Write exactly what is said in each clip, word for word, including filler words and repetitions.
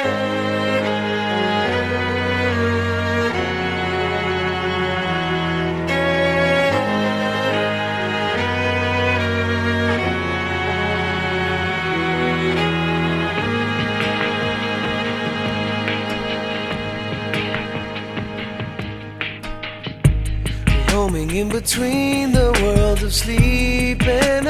Roaming in between the worlds of sleep and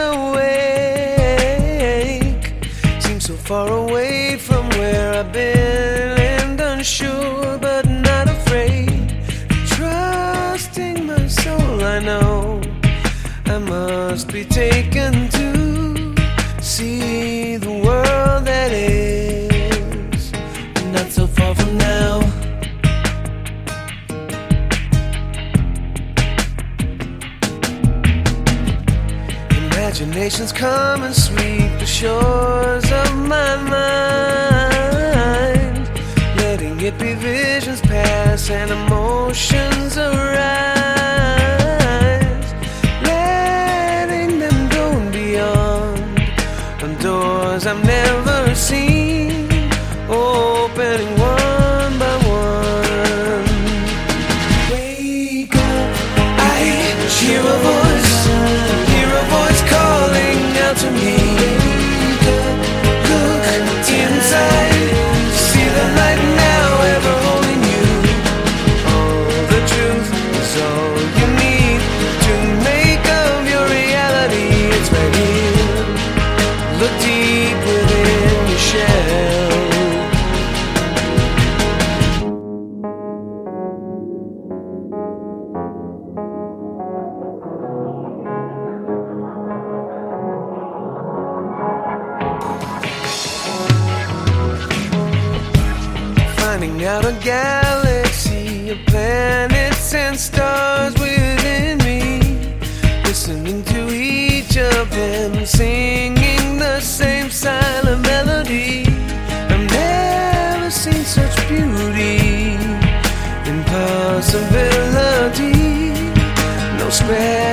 awake, seems so far away from where I've been, and unsure but not afraid, trusting my soul. I know I must be taken to see the world that is not so far from now. Imaginations come and sweep the shores of my mind, letting it be visions pass and emotions arise, letting them go beyond on doors I've never seen, opening one by one. Wake up, I hear a voice, hear a voice calling out to me. Look inside, see the light now ever holding you. Oh, the truth is all you need to make of your reality. It's right here. Look deep within your shell. Finding out a galaxy of planets and stars within me, listening to each of them singing the same silent melody. I've never seen such beauty, impossibility, no spread